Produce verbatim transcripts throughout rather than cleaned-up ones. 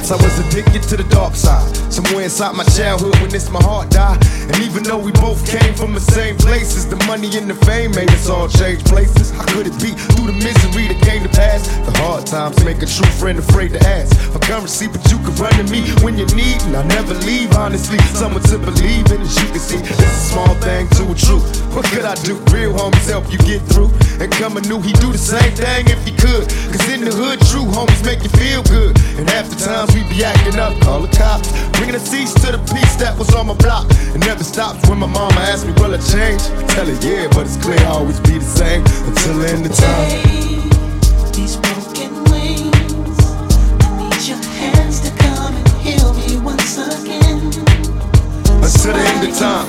I was addicted to the dark side. Somewhere inside my childhood when this my heart died. And even though we both came from the same places, the money and the fame made us all change places. How could it be through the misery that came to pass? The hard times make a true friend afraid to ask for currency, but you can run to me when you need, and I never leave. Honestly, someone to believe in. As you can see, it's a small thing to a truth. What could I do? Real homies help you get through. And coming new, he do the same thing if he could. Cause in the hood, true homies make you feel good. And half the times we be acting up, call the cops, bringing a cease to the peace that was on my block. It never stops when my mama asks me, will I change? I tell her, yeah, but it's clear I'll always be the same until the end of time. These broken wings, I need your hands to come and heal me once again. Until the end of time.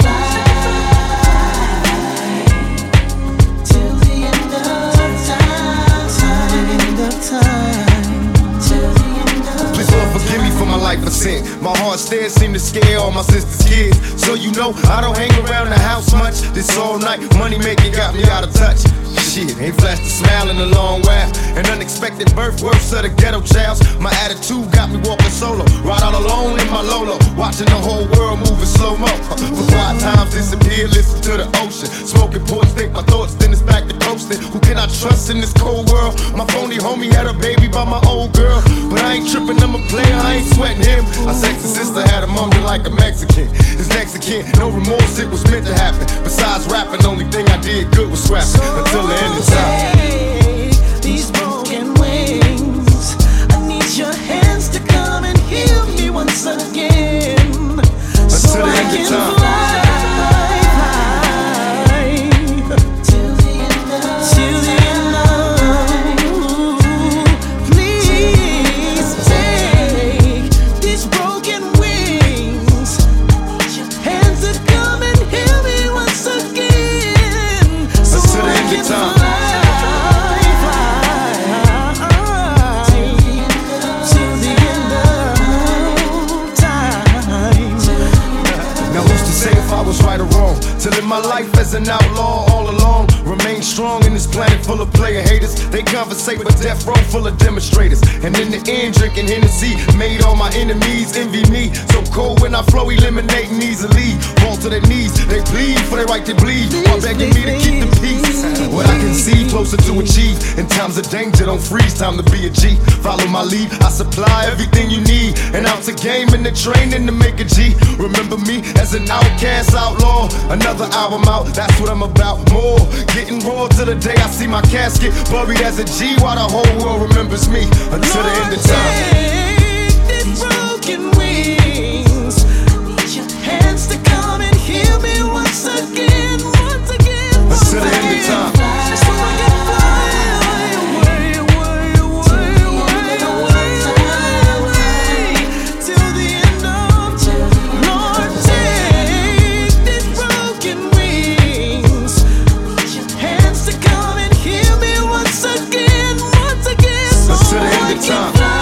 Till the end of time. Till the end of time. Till the end of Please Lord forgive me for my life of sin. My heart stares seem to scare all my sister's kids. So you know I don't hang around the house much. This all night money making got me out of touch. Shit, ain't flashed a smile in a long while. An unexpected birth, worse of the ghetto childs. My attitude got me walking solo, ride all alone in my Lolo, watching the whole world moving slow-mo. For quiet times disappear, listen to the ocean. Smoking ports, think my thoughts, then it's back to coasting. Who can I trust in this cold world? My phony homie had a baby by my old girl, but I ain't tripping, I'm a player, I ain't sweating him. My sexy sister had a mummy like a Mexican. His next of kin, no remorse, it was meant to happen. Besides rapping, only thing I did good was scrapping. Until the end of time. These broken wings, I need your hands to come and heal me once again. So I can fly, fly till the end of till the end of. Please take these broken wings, hands to come and heal me once again. So I can fly. Right or wrong, to live my life as an outlaw all along. Remain strong in this planet full of player haters. They conversate with death row full of demonstrators. And in the end, drinking Hennessy made all my enemies envy me. So cold when I flow, eliminating easily. Fall to their knees, they plead for their right to bleed, while begging me to keep the peace. What I can see, closer to achieve. In times of danger, don't freeze, time to be a G. Follow my lead, I supply everything you need. And out to game in the training to make a G. Remember me as an outcast outlaw. Another album out, that's what I'm about. More, getting raw till the day I see my casket buried as a G, while the whole world remembers me until the end of time. Take these broken wings, I need your hands to come and heal me once again, once again, once until the end of time. So I can fly away, away, away, away, away, away, till the end of time. Lord, take these broken wings, hands to come and heal me once again, once again, so until the end I of can time. fly.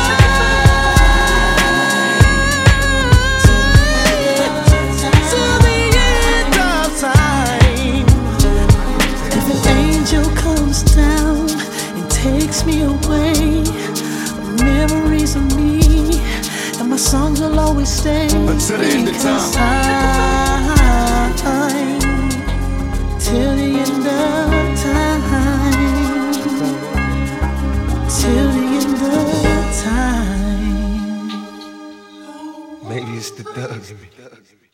Till the end of time. If an angel comes down and takes me away, memories of me and my songs will always stay. Until the end of Because time. I, till the end of time, till the end of time. Maybe it's the thugs in me.